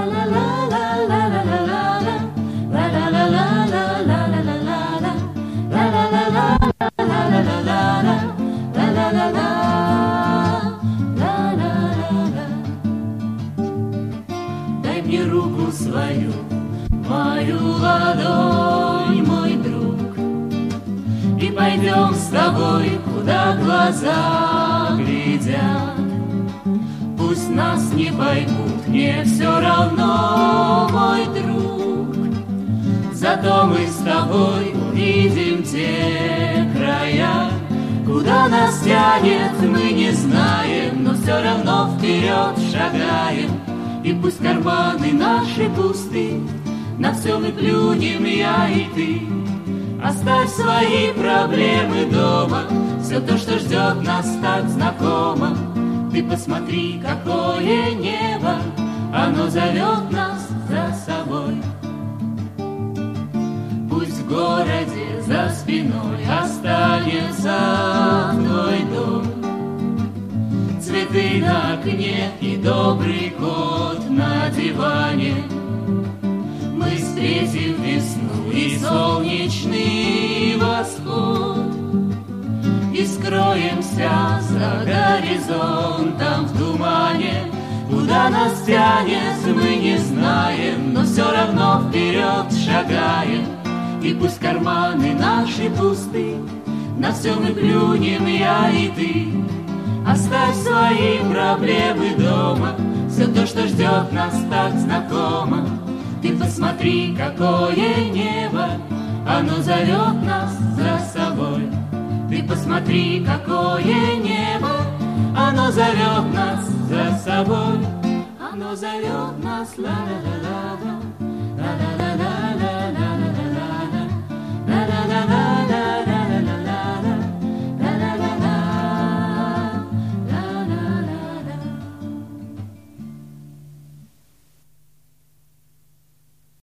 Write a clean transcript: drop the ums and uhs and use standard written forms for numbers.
Дай мне руку свою, мою ладонь, мой друг, и пойдем с тобой, куда глаза глядят. Пусть нас не поймут, мне все равно, мой друг, зато мы с тобой увидим те края, куда нас тянет, мы не знаем, но все равно вперед шагаем. И пусть карманы наши пусты, на все мы плюнем, я и ты. Оставь свои проблемы дома, все то, что ждет нас, так знакомо. Ты посмотри, какое небо, оно зовет нас за собой. Пусть в городе за спиной останется твой дом, цветы на окне и добрый кот на диване. Мы встретим весну и солнечный восход, и скроемся за горизонтом в тумане. Куда нас тянет, мы не знаем, но все равно вперед шагаем. И пусть карманы наши пусты, на все мы плюнем, я и ты. Оставь свои проблемы дома, все то, что ждет нас, так знакомо. Ты посмотри, какое небо, оно зовет нас за собой. Ты посмотри, какое небо, оно зовет нас за